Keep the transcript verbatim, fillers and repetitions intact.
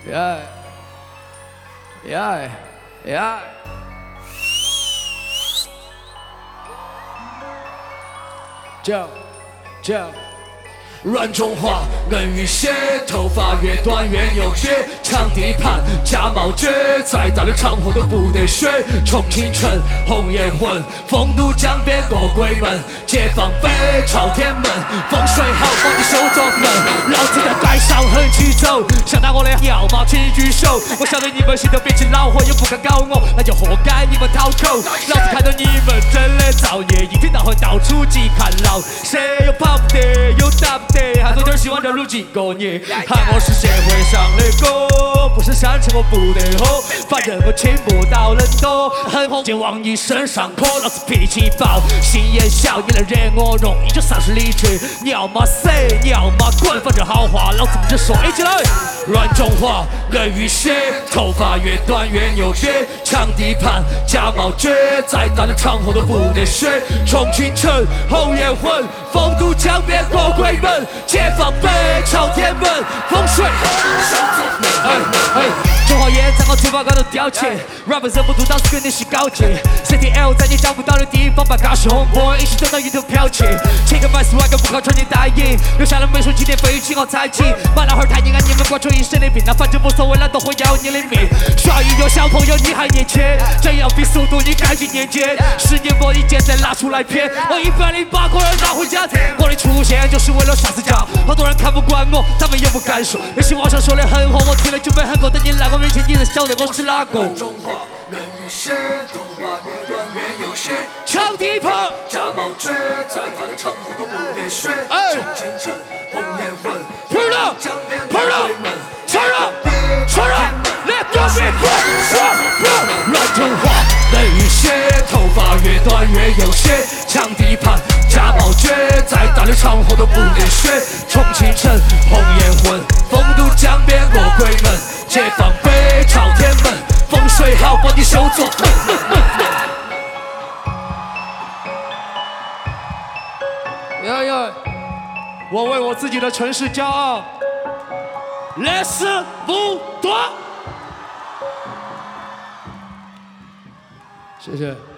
Yeah, yeah, yeah. 叫叫。 软中华，人与血，头发越短越有血，抢地盘加冒绝，再大的场合都不得血。重庆城红颜混，丰都江边过鬼门，解放北朝天门，风水好帮你修左门。老子在街上横起走，想打我的要么请举手。我晓得你们心头憋起恼火，又不敢搞我，那就活该你们讨口。老子看到你们真的造业，一天到晚到处挤看牢，谁又跑不得，又打不得。 还多点希望就如今过年，喊我是社会上的狗，不是山城我不得吼，反正我请不到人多，很红就往你身上泼，老子脾气暴，心眼小，你来惹我容易就丧失理智，你要么死，你要么滚，反正好话老子不直说，一起来！软中华，人与血，头发越短越牛逼，抢地盘加冒绝，再大的场合都不得血，重庆城红颜混，丰都江边过鬼门。 解放北朝天门，风水。哎哎，中华烟在我嘴巴高头叼起 ，rapper 忍不住当时肯定是高级 ，C T L 在你找不到的地方把嘎是红波，一起走到一头飘起。切个 mic swag 不靠穿你大衣，留下了美术纪念碑请我采集。把那会儿太阴暗，你们惯出一身的病，那反正无所谓了，都会要你的命。耍一有小朋友你还年轻，这要比速度你赶紧年检。十年磨一剑再拿出来骗，我一百零八个人拿回家。我的出现就是为了杀死家。 好多人看不惯我，他们也不敢说。那些网上说的很火，我听了就没很够。等你来我面前，你才晓得我是哪个。中华人与血，头发越短越有血。抢地盘，加冒绝，再大的场合都不得血。重庆城红颜混，碰了，碰了，承认，承认 ，Let go be free，软中华人与血，头发越短越有血。抢地盘，加冒绝，再大的场合都不得血。重庆城红颜混，丰都江边过鬼门，解放北朝天门，风水好帮你修左门。 呀呀！ 我为我自己的城市骄傲，来世不多。 谢谢。